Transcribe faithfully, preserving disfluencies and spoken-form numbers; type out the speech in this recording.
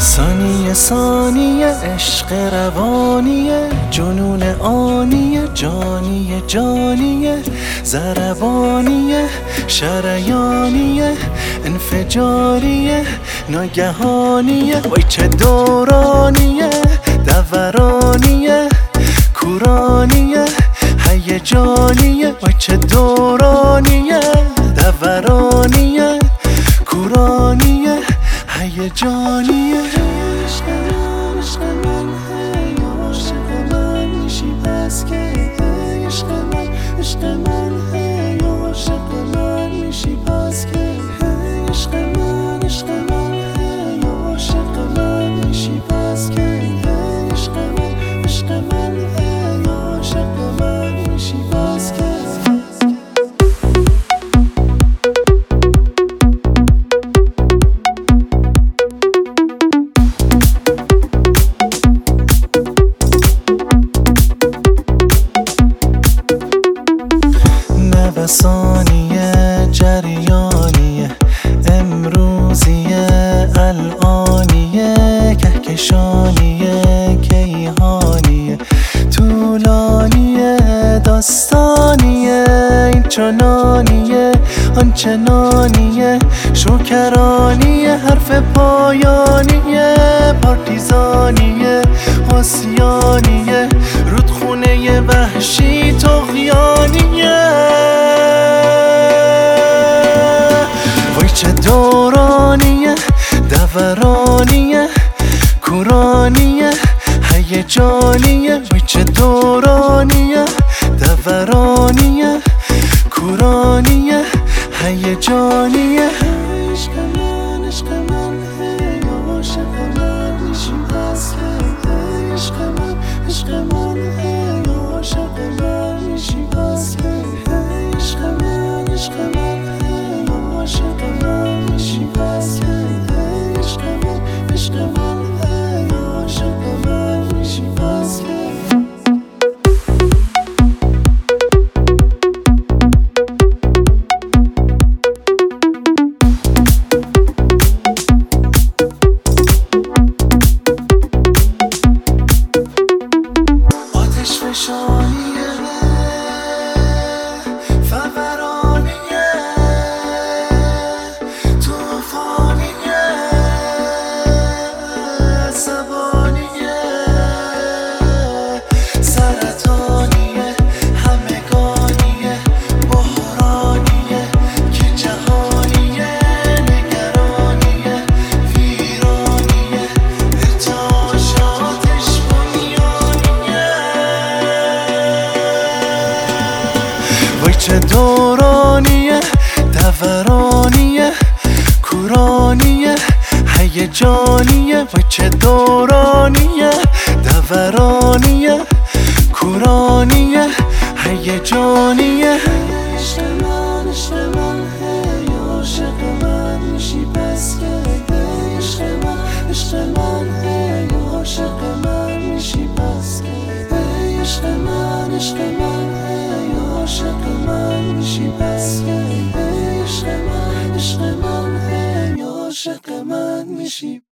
ثانیه ثانیه عشق روانیه، جنون آنیه، جانی جانیه، ضربانیه، شریانیه، انفجاریه، ناگهانیه. وای چه دورانیه، دورانیه، کورانیه، هیجانیه. وای چه دورانیه، دورانیه، کورانیه، هیجانیه. عشق من، عشق من، هی عاشق من میشی پس که هی عشق من، عشق من، هی عاشق من میشی پس که هی عشق من، عشق من، هی عاشق من میشی پس که هی عشق من، عشق من، هی عاشق من میشی پس که ثانیه، جریانیه، امروزیه، الانیه، کهکشانیه، کیهانیه، طولانیه، داستانیه، این چنانیه، آنچنانیه، شکرانیه، حرف پایانیه، پارتیزانیه، آسیانیه، رودخونه وحشی، طغیانیه. چه دورانیه، دورانیه، کورانیه، هیجانیه. وای چه دورانیه، دورانیه، کورانیه، هیجانیه. عشق من، عشق من، هی عاشق من میشی پس که هی عشق من، عشق من، هی عاشق من میشی پس که هی عشق من، عشق من، عاشق من میشی پس که هی عشق من، عشق من، هی عاشق من میشی پس که آتش فشانیه، فورانیه، طوفانیه، عصبانیه، سرطانیه، همگانیه، بحرانیه، که جهانیه، نگرانیه، ویرانیه، ارتعاشاتش بنیانیه. وای چه دورانیه، دورانیه، کورانیه، هیجانیه. وای چه دورانیه، دورانیه، کورانیه، هیجانیه. عشق من، عشق من، هی عاشق من میشی پس که هی عشق من، عشق من، هی عاشق من میشی پس که هی عشق من، عشق من، هی عاشق من میشی پس که هی عشق من، عشق من، هی عاشق من میشی.